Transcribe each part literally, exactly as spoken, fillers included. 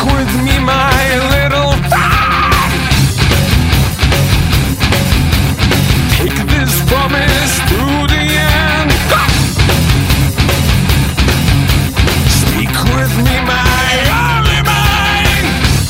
with me, my little friend. Take this promise through the end. Speak with me, my only mind.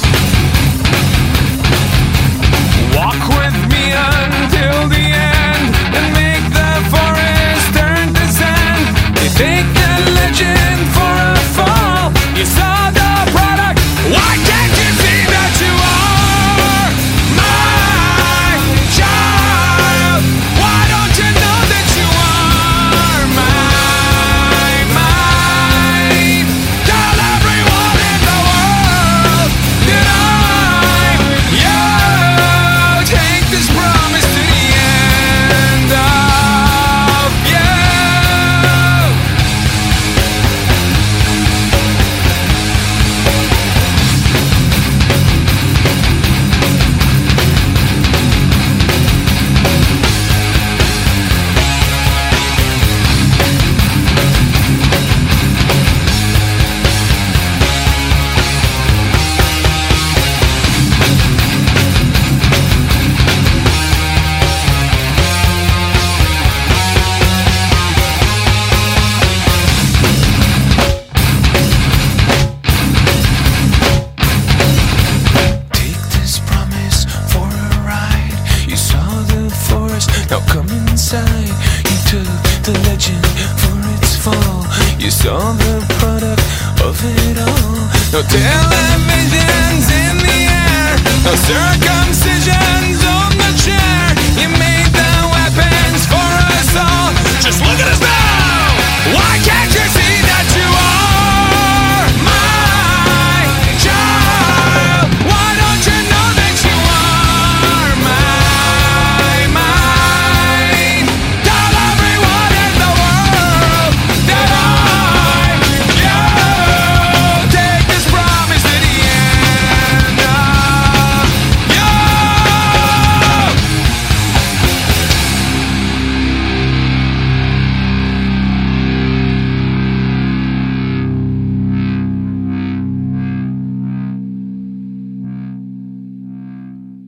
Walk with me until the end and make the forest turn to sand. You take the legend for a fall. You saw the product. Why can't you see that you are my child? Why don't you know that you are mine, mine? Tell everyone in the world that I'm you. Take this promise to the end of you. Take this promise for a ride. You saw the forest, now come inside. You took the legend for its fall. You saw the product of it all. No televisions in the air, no circumcisions on the chair. You made the weapons for us all. Just look at us now.